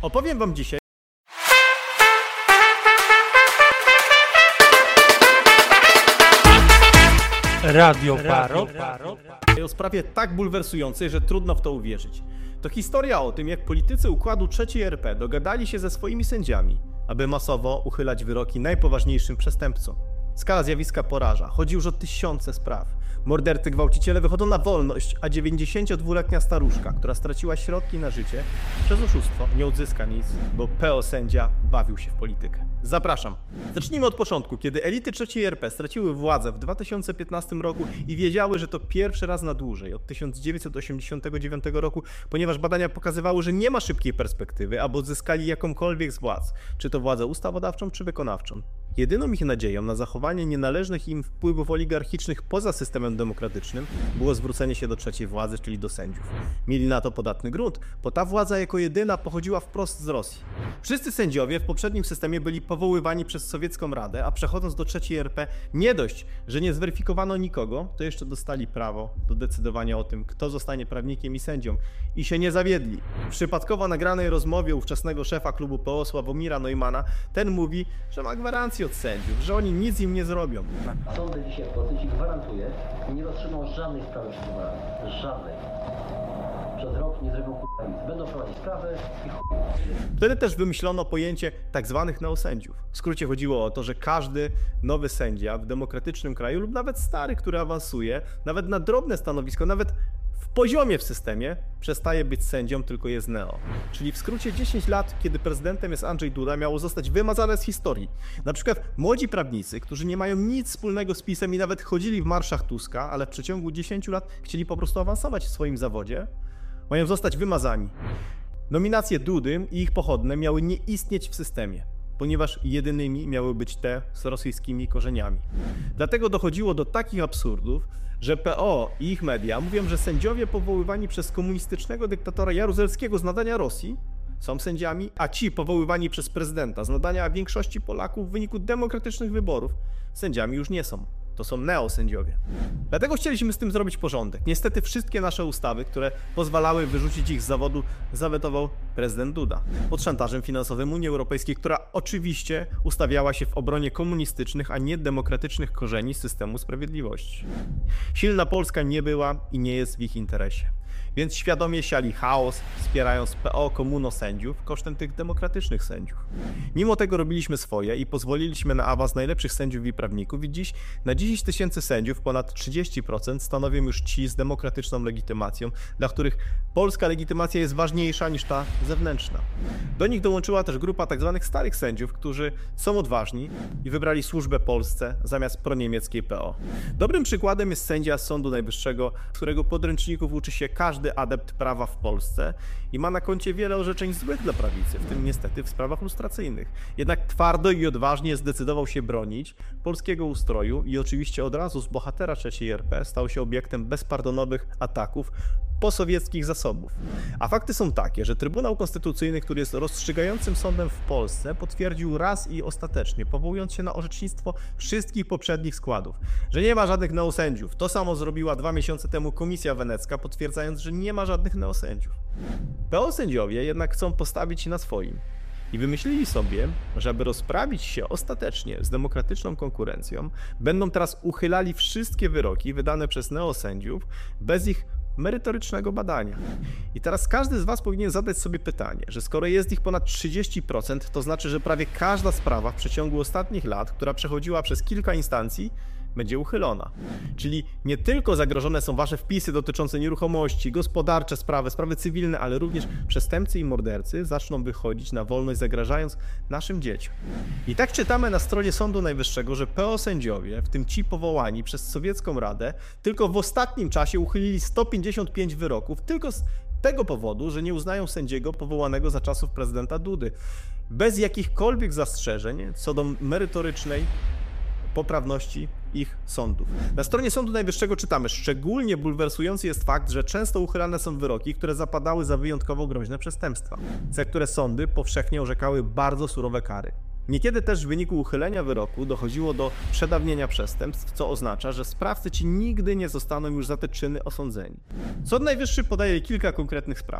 Opowiem wam dzisiaj Radio Barok o sprawie tak bulwersującej, że trudno w to uwierzyć. To historia o tym, jak politycy układu III RP dogadali się ze swoimi sędziami, aby masowo uchylać wyroki najpoważniejszym przestępcom. Skala zjawiska poraża. Chodzi już o tysiące spraw. Mordercy, gwałciciele wychodzą na wolność, a 92-letnia staruszka, która straciła środki na życie, przez oszustwo nie odzyska nic, bo PO sędzia bawił się w politykę. Zapraszam. Zacznijmy od początku, kiedy elity III RP straciły władzę w 2015 roku i wiedziały, że to pierwszy raz na dłużej, od 1989 roku, ponieważ badania pokazywały, że nie ma szybkiej perspektywy, aby odzyskali jakąkolwiek z władz, czy to władzę ustawodawczą, czy wykonawczą. Jedyną ich nadzieją na zachowanie nienależnych im wpływów oligarchicznych poza systemem demokratycznym było zwrócenie się do trzeciej władzy, czyli do sędziów. Mieli na to podatny grunt, bo ta władza jako jedyna pochodziła wprost z Rosji. Wszyscy sędziowie w poprzednim systemie byli powoływani przez Sowiecką Radę, a przechodząc do III RP nie dość, że nie zweryfikowano nikogo, to jeszcze dostali prawo do decydowania o tym, kto zostanie prawnikiem i sędzią. I się nie zawiedli. W przypadkowo nagranej rozmowie ówczesnego szefa klubu PO Sławomira Neumanna ten mówi, że ma gwarancję od sędziów, że oni nic im nie zrobią. Sądy dzisiaj w Polsce, ci gwarantuję, nie rozstrzygną żadnej sprawy przed wyborami. Żadnej. Przez rok nie zrobią nic. Będą prowadzić sprawę i chuj. Wtedy też wymyślono pojęcie tak zwanych neosędziów. W skrócie chodziło o to, że każdy nowy sędzia w demokratycznym kraju lub nawet stary, który awansuje, nawet na drobne stanowisko, nawet w poziomie w systemie, przestaje być sędzią, tylko jest neo. Czyli w skrócie 10 lat, kiedy prezydentem jest Andrzej Duda, miało zostać wymazane z historii. Na przykład młodzi prawnicy, którzy nie mają nic wspólnego z PiS-em i nawet chodzili w marszach Tuska, ale w przeciągu 10 lat chcieli po prostu awansować w swoim zawodzie, mają zostać wymazani. Nominacje Dudy i ich pochodne miały nie istnieć w systemie, ponieważ jedynymi miały być te z rosyjskimi korzeniami. Dlatego dochodziło do takich absurdów, że PO i ich media mówią, że sędziowie powoływani przez komunistycznego dyktatora Jaruzelskiego z nadania Rosji są sędziami, a ci powoływani przez prezydenta z nadania większości Polaków w wyniku demokratycznych wyborów sędziami już nie są. To są neosędziowie. Dlatego chcieliśmy z tym zrobić porządek. Niestety wszystkie nasze ustawy, które pozwalały wyrzucić ich z zawodu, zawetował prezydent Duda. Pod szantażem finansowym Unii Europejskiej, która oczywiście ustawiała się w obronie komunistycznych, a nie demokratycznych korzeni systemu sprawiedliwości. Silna Polska nie była i nie jest w ich interesie. Więc świadomie siali chaos, wspierając PO komunosędziów kosztem tych demokratycznych sędziów. Mimo tego robiliśmy swoje i pozwoliliśmy na awans najlepszych sędziów i prawników i dziś na 10 tysięcy sędziów ponad 30% stanowią już ci z demokratyczną legitymacją, dla których polska legitymacja jest ważniejsza niż ta zewnętrzna. Do nich dołączyła też grupa tzw. starych sędziów, którzy są odważni i wybrali służbę Polsce zamiast proniemieckiej PO. Dobrym przykładem jest sędzia z Sądu Najwyższego, którego podręczników uczy się każdy adept prawa w Polsce i ma na koncie wiele orzeczeń złych dla prawicy, w tym niestety w sprawach lustracyjnych. Jednak twardo i odważnie zdecydował się bronić polskiego ustroju i oczywiście od razu z bohatera III RP stał się obiektem bezpardonowych ataków posowieckich zasobów. A fakty są takie, że Trybunał Konstytucyjny, który jest rozstrzygającym sądem w Polsce, potwierdził raz i ostatecznie, powołując się na orzecznictwo wszystkich poprzednich składów, że nie ma żadnych neosędziów. To samo zrobiła 2 miesiące temu Komisja Wenecka, potwierdzając, że nie ma żadnych neosędziów. PO sędziowie jednak chcą postawić się na swoim. I wymyślili sobie, że aby rozprawić się ostatecznie z demokratyczną konkurencją, będą teraz uchylali wszystkie wyroki wydane przez neosędziów bez ich merytorycznego badania. I teraz każdy z was powinien zadać sobie pytanie, że skoro jest ich ponad 30%, to znaczy, że prawie każda sprawa w przeciągu ostatnich lat, która przechodziła przez kilka instancji, będzie uchylona. Czyli nie tylko zagrożone są wasze wpisy dotyczące nieruchomości, gospodarcze sprawy, sprawy cywilne, ale również przestępcy i mordercy zaczną wychodzić na wolność, zagrażając naszym dzieciom. I tak czytamy na stronie Sądu Najwyższego, że PO sędziowie, w tym ci powołani przez Sowiecką Radę, tylko w ostatnim czasie uchylili 155 wyroków, tylko z tego powodu, że nie uznają sędziego powołanego za czasów prezydenta Dudy. Bez jakichkolwiek zastrzeżeń co do merytorycznej poprawności ich sądów. Na stronie Sądu Najwyższego czytamy: szczególnie bulwersujący jest fakt, że często uchylane są wyroki, które zapadały za wyjątkowo groźne przestępstwa, za które sądy powszechnie orzekały bardzo surowe kary. Niekiedy też w wyniku uchylenia wyroku dochodziło do przedawnienia przestępstw, co oznacza, że sprawcy ci nigdy nie zostaną już za te czyny osądzeni. Sąd Najwyższy podaje kilka konkretnych spraw.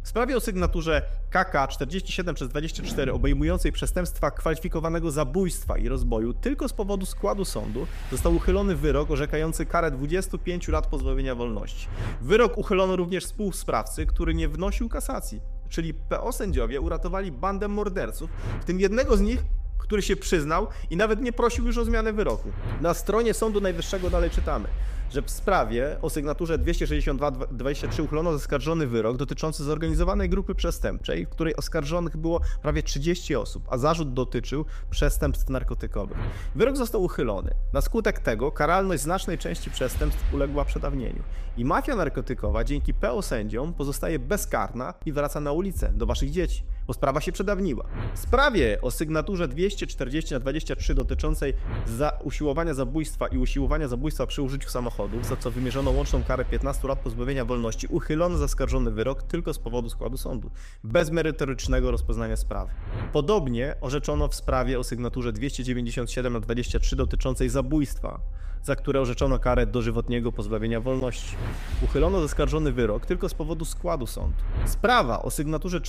W sprawie o sygnaturze KK 47/24 obejmującej przestępstwa kwalifikowanego zabójstwa i rozboju tylko z powodu składu sądu został uchylony wyrok orzekający karę 25 lat pozbawienia wolności. Wyrok uchylono również współsprawcy, który nie wnosił kasacji, czyli PO sędziowie uratowali bandę morderców, w tym jednego z nich, który się przyznał i nawet nie prosił już o zmianę wyroku. Na stronie Sądu Najwyższego dalej czytamy, że w sprawie o sygnaturze 262/23 uchylono zaskarżony wyrok dotyczący zorganizowanej grupy przestępczej, w której oskarżonych było prawie 30 osób, a zarzut dotyczył przestępstw narkotykowych. Wyrok został uchylony. Na skutek tego karalność znacznej części przestępstw uległa przedawnieniu. I mafia narkotykowa dzięki PO sędziom pozostaje bezkarna i wraca na ulicę do waszych dzieci, bo sprawa się przedawniła. W sprawie o sygnaturze 240/23 dotyczącej usiłowania zabójstwa i usiłowania zabójstwa przy użyciu samochodów, za co wymierzono łączną karę 15 lat pozbawienia wolności, uchylono zaskarżony wyrok tylko z powodu składu sądu, bez merytorycznego rozpoznania sprawy. Podobnie orzeczono w sprawie o sygnaturze 297/23 dotyczącej zabójstwa, za które orzeczono karę dożywotniego pozbawienia wolności. Uchylono zaskarżony wyrok tylko z powodu składu sądu. Sprawa o sygnaturze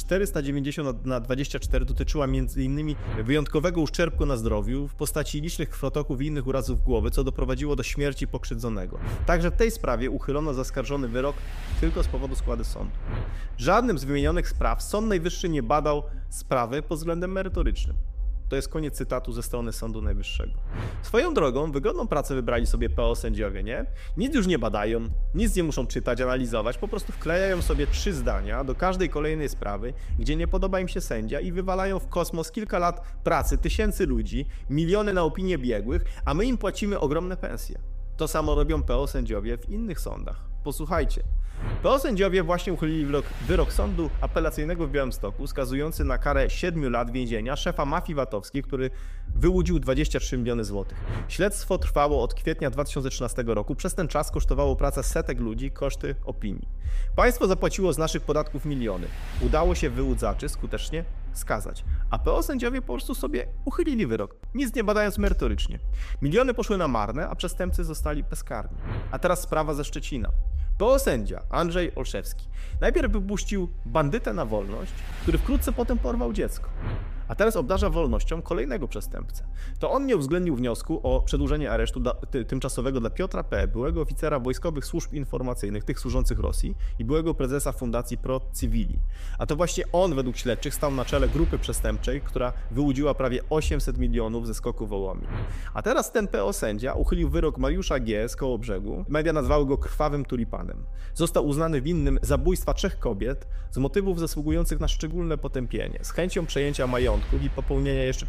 490/24 dotyczyła m.in. wyjątkowego uszczerbku na zdrowiu w postaci licznych krwotoków i innych urazów głowy, co doprowadziło do śmierci pokrzywdzonego. Także w tej sprawie uchylono zaskarżony wyrok tylko z powodu składu sądu. Żadnym z wymienionych spraw Sąd Najwyższy nie badał sprawy pod względem merytorycznym. To jest koniec cytatu ze strony Sądu Najwyższego. Swoją drogą, wygodną pracę wybrali sobie PO sędziowie, nie? Nic już nie badają, nic nie muszą czytać, analizować, po prostu wklejają sobie 3 zdania do każdej kolejnej sprawy, gdzie nie podoba im się sędzia i wywalają w kosmos kilka lat pracy tysięcy ludzi, miliony na opinie biegłych, a my im płacimy ogromne pensje. To samo robią PO sędziowie w innych sądach. Posłuchajcie. PO sędziowie właśnie uchylili wyrok sądu apelacyjnego w Białymstoku skazujący na karę 7 lat więzienia szefa mafii VAT-owskiej, który wyłudził 23 miliony złotych. Śledztwo trwało od kwietnia 2013 roku. Przez ten czas kosztowało praca setek ludzi, koszty opinii. Państwo zapłaciło z naszych podatków miliony. Udało się wyłudzaczy skutecznie skazać. A PO sędziowie po prostu sobie uchylili wyrok, nic nie badając merytorycznie. Miliony poszły na marne, a przestępcy zostali bezkarni. A teraz sprawa ze Szczecina. PO sędzia Andrzej Olszewski najpierw wypuścił bandytę na wolność, który wkrótce potem porwał dziecko. A teraz obdarza wolnością kolejnego przestępcę. To on nie uwzględnił wniosku o przedłużenie aresztu tymczasowego dla Piotra P., byłego oficera wojskowych służb informacyjnych, tych służących Rosji i byłego prezesa Fundacji Pro Civili. A to właśnie on według śledczych stał na czele grupy przestępczej, która wyłudziła prawie 800 milionów ze SKOK-u Wołomin. A teraz ten PO sędzia uchylił wyrok Mariusza G. z Kołobrzegu. Media nazwały go krwawym tulipanem. Został uznany winnym zabójstwa 3 kobiet z motywów zasługujących na szczególne potępienie, z chęcią przejęcia majątku i popełnienia jeszcze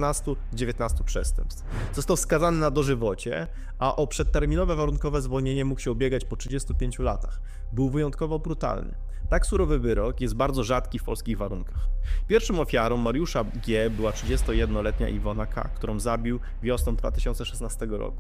14-19 przestępstw. Został skazany na dożywocie, a o przedterminowe warunkowe zwolnienie mógł się ubiegać po 35 latach. Był wyjątkowo brutalny. Tak surowy wyrok jest bardzo rzadki w polskich warunkach. Pierwszą ofiarą Mariusza G. była 31-letnia Iwona K., którą zabił wiosną 2016 roku.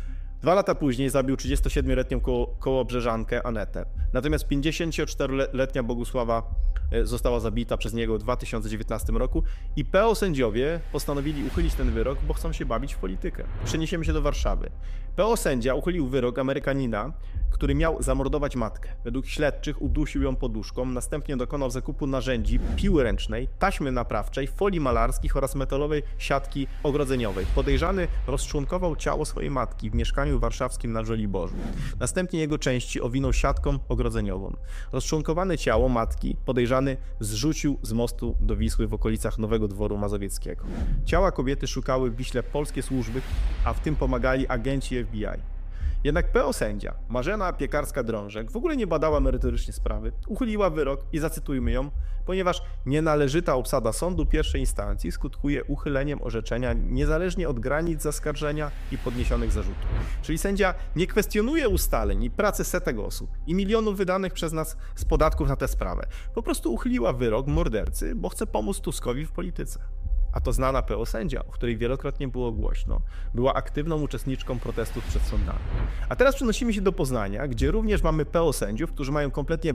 2 lata później zabił 37-letnią kołobrzeżankę Anetę. Natomiast 54-letnia Bogusława została zabita przez niego w 2019 roku i PO sędziowie postanowili uchylić ten wyrok, bo chcą się bawić w politykę. Przeniesiemy się do Warszawy. PO sędzia uchylił wyrok Amerykanina, który miał zamordować matkę. Według śledczych udusił ją poduszką, następnie dokonał zakupu narzędzi, piły ręcznej, taśmy naprawczej, folii malarskich oraz metalowej siatki ogrodzeniowej. Podejrzany rozczłonkował ciało swojej matki w mieszkaniu warszawskim na Żoliborzu. Następnie jego części owinął siatką ogrodzeniową. Rozczłonkowane ciało matki podejrzany zrzucił z mostu do Wisły w okolicach Nowego Dworu Mazowieckiego. Ciała kobiety szukały w Wiśle polskie służby, a w tym pomagali agenci FBI. Jednak PO sędzia Marzena Piekarska-Drążek w ogóle nie badała merytorycznie sprawy, uchyliła wyrok i zacytujmy ją, ponieważ nienależyta obsada sądu pierwszej instancji skutkuje uchyleniem orzeczenia niezależnie od granic zaskarżenia i podniesionych zarzutów. Czyli sędzia nie kwestionuje ustaleń i pracy setek osób i milionów wydanych przez nas z podatków na tę sprawę. Po prostu uchyliła wyrok mordercy, bo chce pomóc Tuskowi w polityce. A to znana PO sędzia, o której wielokrotnie było głośno, była aktywną uczestniczką protestów przed sądami. A teraz przenosimy się do Poznania, gdzie również mamy PO sędziów, którzy mają kompletnie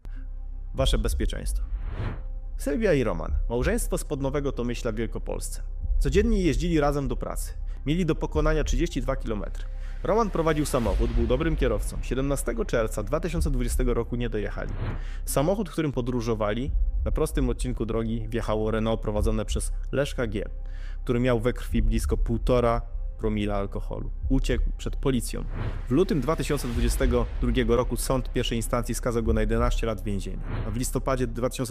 wasze bezpieczeństwo. Sylwia i Roman, małżeństwo z Podnowego Tomyśla w Wielkopolsce. Codziennie jeździli razem do pracy. Mieli do pokonania 32 km. Roman prowadził samochód, był dobrym kierowcą. 17 czerwca 2020 roku nie dojechali. Samochód, którym podróżowali, na prostym odcinku drogi wjechało Renault prowadzone przez Leszka G., który miał we krwi blisko 1,5 promila alkoholu. Uciekł przed policją. W lutym 2022 roku sąd pierwszej instancji skazał go na 11 lat więzienia. A w listopadzie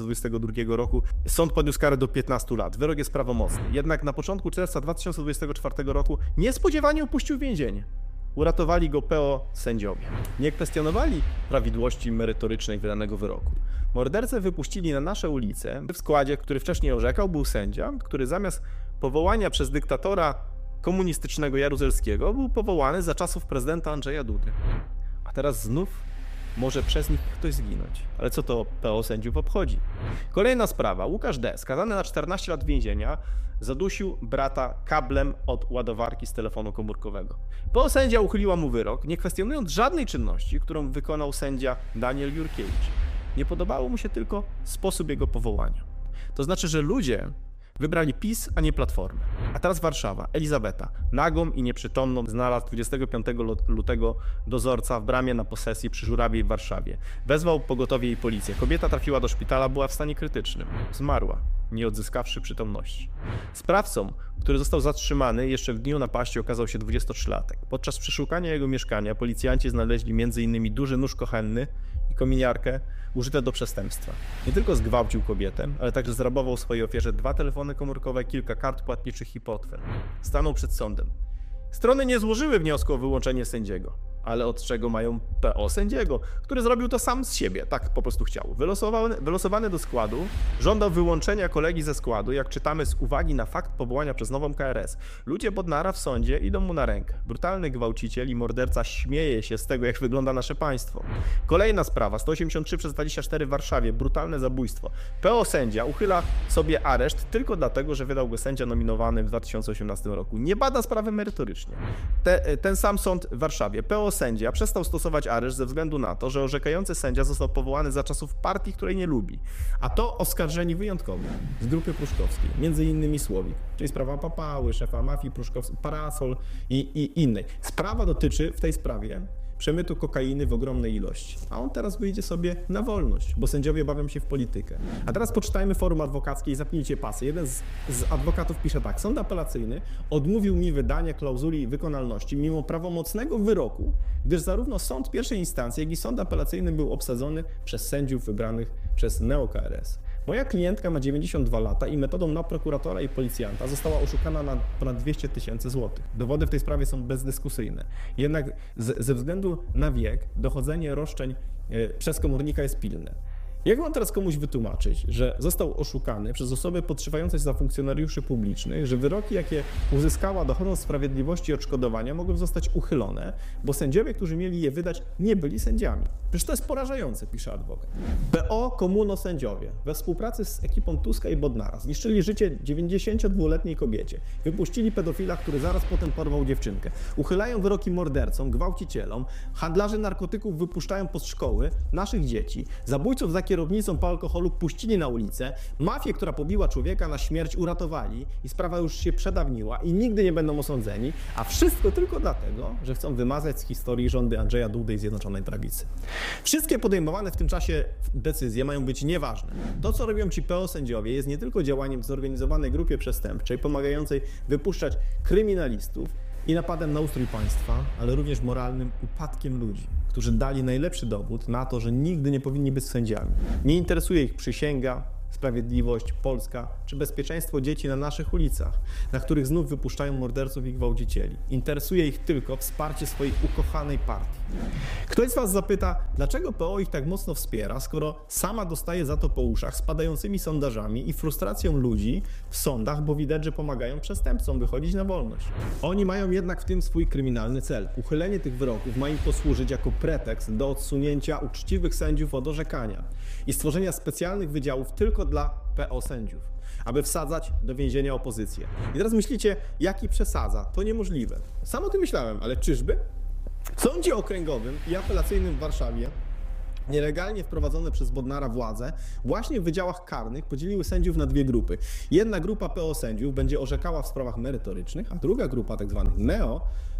2022 roku sąd podniósł karę do 15 lat. Wyrok jest prawomocny. Jednak na początku czerwca 2024 roku niespodziewanie opuścił więzienie. Uratowali go PO sędziowie. Nie kwestionowali prawidłowości merytorycznej wydanego wyroku. Mordercę wypuścili na nasze ulice. W składzie, który wcześniej orzekał, był sędzia, który zamiast powołania przez dyktatora komunistycznego Jaruzelskiego był powołany za czasów prezydenta Andrzeja Dudy. A teraz znów może przez nich ktoś zginąć. Ale co to PO sędziów obchodzi? Kolejna sprawa. Łukasz D., skazany na 14 lat więzienia, zadusił brata kablem od ładowarki z telefonu komórkowego. PO sędzia uchyliła mu wyrok, nie kwestionując żadnej czynności, którą wykonał sędzia Daniel Jurkiewicz. Nie podobało mu się tylko sposób jego powołania. To znaczy, że ludzie wybrali PiS, a nie Platformę. A teraz Warszawa. Elizabeta, nagą i nieprzytomną, znalazł 25 lutego dozorca w bramie na posesji przy Żurawiej w Warszawie. Wezwał pogotowie i policję. Kobieta trafiła do szpitala, była w stanie krytycznym. Zmarła, nie odzyskawszy przytomności. Sprawcą, który został zatrzymany jeszcze w dniu napaści, okazał się 23-latek. Podczas przeszukania jego mieszkania policjanci znaleźli m.in. duży nóż kuchenny i kominiarkę użyte do przestępstwa. Nie tylko zgwałcił kobietę, ale także zrabował swojej ofierze 2 telefony komórkowe, kilka kart płatniczych i portfel. Stanął przed sądem. Strony nie złożyły wniosku o wyłączenie sędziego. Ale od czego mają PO sędziego, który zrobił to sam z siebie, tak po prostu chciał. Wylosowany do składu, żądał wyłączenia kolegi ze składu, jak czytamy z uwagi na fakt powołania przez nową KRS. Ludzie Bodnara w sądzie idą mu na rękę. Brutalny gwałciciel i morderca śmieje się z tego, jak wygląda nasze państwo. Kolejna sprawa, 183/24 w Warszawie, brutalne zabójstwo. PO sędzia uchyla sobie areszt tylko dlatego, że wydał go sędzia nominowany w 2018 roku. Nie bada sprawy merytorycznie. Ten sam sąd w Warszawie. PO sędzia przestał stosować areszt ze względu na to, że orzekający sędzia został powołany za czasów partii, której nie lubi. A to oskarżeni wyjątkowi z grupy pruszkowskiej, między innymi Słowik, czyli sprawa Papały, szefa mafii pruszkowskiej, Parasol i innej. Sprawa dotyczy w tej sprawie przemytu kokainy w ogromnej ilości. A on teraz wyjdzie sobie na wolność, bo sędziowie bawią się w politykę. A teraz poczytajmy forum adwokackie i zapnijcie pasy. Jeden z adwokatów pisze tak. Sąd apelacyjny odmówił mi wydania klauzuli wykonalności mimo prawomocnego wyroku, gdyż zarówno sąd pierwszej instancji, jak i sąd apelacyjny był obsadzony przez sędziów wybranych przez neo-KRS. Moja klientka ma 92 lata i metodą na prokuratora i policjanta została oszukana na ponad 200 000 złotych. Dowody w tej sprawie są bezdyskusyjne. Jednak ze względu na wiek dochodzenie roszczeń przez komornika jest pilne. Jak mam teraz komuś wytłumaczyć, że został oszukany przez osoby podszywające się za funkcjonariuszy publicznych, że wyroki, jakie uzyskała dochodząc sprawiedliwości i odszkodowania, mogły zostać uchylone, bo sędziowie, którzy mieli je wydać, nie byli sędziami. Przecież to jest porażające, pisze adwokat. PO komuno sędziowie we współpracy z ekipą Tuska i Bodnara zniszczyli życie 92-letniej kobiecie. Wypuścili pedofila, który zaraz potem porwał dziewczynkę. Uchylają wyroki mordercom, gwałcicielom, handlarzy narkotyków wypuszczają pod szkoły naszych dzieci, zabójców za kierownicą po alkoholu puścili na ulicę, mafię, która pobiła człowieka na śmierć, uratowali i sprawa już się przedawniła i nigdy nie będą osądzeni, a wszystko tylko dlatego, że chcą wymazać z historii rządy Andrzeja Dudy i Zjednoczonej Prawicy. Wszystkie podejmowane w tym czasie decyzje mają być nieważne. To, co robią ci PO sędziowie, jest nie tylko działaniem w zorganizowanej grupie przestępczej, pomagającej wypuszczać kryminalistów i napadem na ustrój państwa, ale również moralnym upadkiem ludzi, którzy dali najlepszy dowód na to, że nigdy nie powinni być sędziami. Nie interesuje ich przysięga, sprawiedliwość, Polska czy bezpieczeństwo dzieci na naszych ulicach, na których znów wypuszczają morderców i gwałcicieli. Interesuje ich tylko wsparcie swojej ukochanej partii. Ktoś z was zapyta, dlaczego PO ich tak mocno wspiera, skoro sama dostaje za to po uszach spadającymi sondażami i frustracją ludzi w sądach, bo widać, że pomagają przestępcom wychodzić na wolność. Oni mają jednak w tym swój kryminalny cel. Uchylenie tych wyroków ma im posłużyć jako pretekst do odsunięcia uczciwych sędziów od orzekania i stworzenia specjalnych wydziałów tylko dla PO sędziów, aby wsadzać do więzienia opozycję. I teraz myślicie, jaki przesadza? To niemożliwe. Sam o tym myślałem, ale czyżby? W sądzie okręgowym i apelacyjnym w Warszawie nielegalnie wprowadzone przez Bodnara władze właśnie w wydziałach karnych podzieliły sędziów na 2 grupy. Jedna grupa PO sędziów będzie orzekała w sprawach merytorycznych, a druga grupa tzw. neo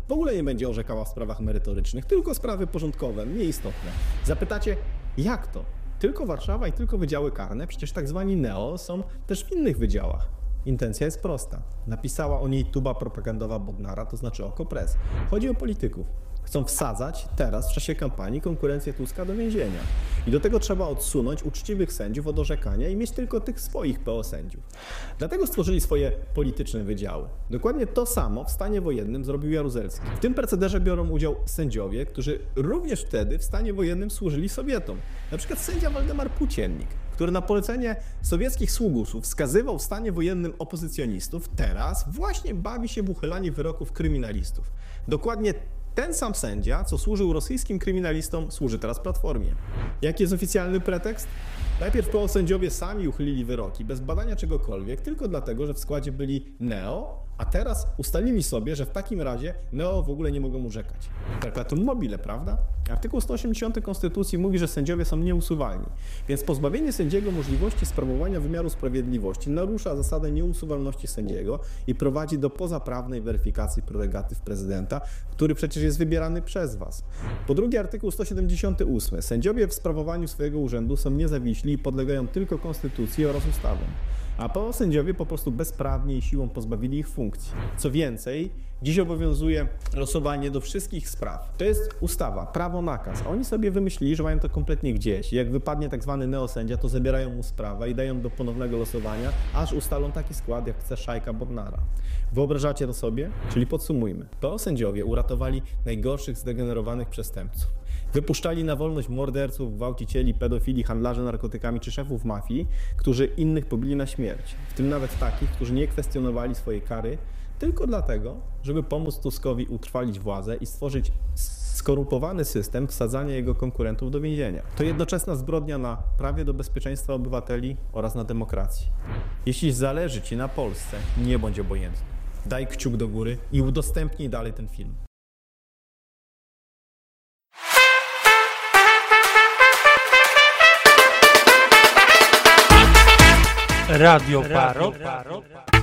w ogóle nie będzie orzekała w sprawach merytorycznych, tylko sprawy porządkowe, mniej istotne. Zapytacie, jak to? Tylko Warszawa i tylko wydziały karne? Przecież tak zwani neo są też w innych wydziałach. Intencja jest prosta. Napisała o niej tuba propagandowa Bodnara, to znaczy Okopres. Chodzi o polityków. Chcą wsadzać teraz, w czasie kampanii, konkurencję Tuska do więzienia. I do tego trzeba odsunąć uczciwych sędziów od orzekania i mieć tylko tych swoich PO sędziów. Dlatego stworzyli swoje polityczne wydziały. Dokładnie to samo w stanie wojennym zrobił Jaruzelski. W tym procederze biorą udział sędziowie, którzy również wtedy w stanie wojennym służyli Sowietom. Na przykład sędzia Waldemar Płóciennik, który na polecenie sowieckich sługusów wskazywał w stanie wojennym opozycjonistów, teraz właśnie bawi się w uchylanie wyroków kryminalistów. Dokładnie ten sam sędzia, co służył rosyjskim kryminalistom, służy teraz Platformie. Jaki jest oficjalny pretekst? Najpierw PO sędziowie sami uchylili wyroki, bez badania czegokolwiek, tylko dlatego, że w składzie byli neo, a teraz ustalili sobie, że w takim razie neo w ogóle nie mogą orzekać. Perpetuum mobile, prawda? Artykuł 180 Konstytucji mówi, że sędziowie są nieusuwalni, więc pozbawienie sędziego możliwości sprawowania wymiaru sprawiedliwości narusza zasadę nieusuwalności sędziego i prowadzi do pozaprawnej weryfikacji prerogatyw prezydenta, który przecież jest wybierany przez was. Po drugie, artykuł 178. Sędziowie w sprawowaniu swojego urzędu są niezawiśli i podlegają tylko konstytucji oraz ustawom. A PO sędziowie po prostu bezprawnie i siłą pozbawili ich funkcji. Co więcej, dziś obowiązuje losowanie do wszystkich spraw. To jest ustawa, prawo, nakaz. A oni sobie wymyślili, że mają to kompletnie gdzieś. Jak wypadnie tak zwany neosędzia, to zabierają mu sprawę i dają do ponownego losowania, aż ustalą taki skład, jak chce szajka Bodnara. Wyobrażacie to sobie? Czyli podsumujmy. PO sędziowie uratowali najgorszych zdegenerowanych przestępców. Wypuszczali na wolność morderców, gwałcicieli, pedofili, handlarzy narkotykami czy szefów mafii, którzy innych pobili na śmierć. W tym nawet takich, którzy nie kwestionowali swojej kary tylko dlatego, żeby pomóc Tuskowi utrwalić władzę i stworzyć skorumpowany system wsadzania jego konkurentów do więzienia. To jednoczesna zbrodnia na prawie do bezpieczeństwa obywateli oraz na demokracji. Jeśli zależy ci na Polsce, nie bądź obojętny. Daj kciuk do góry i udostępnij dalej ten film. Radio Parot.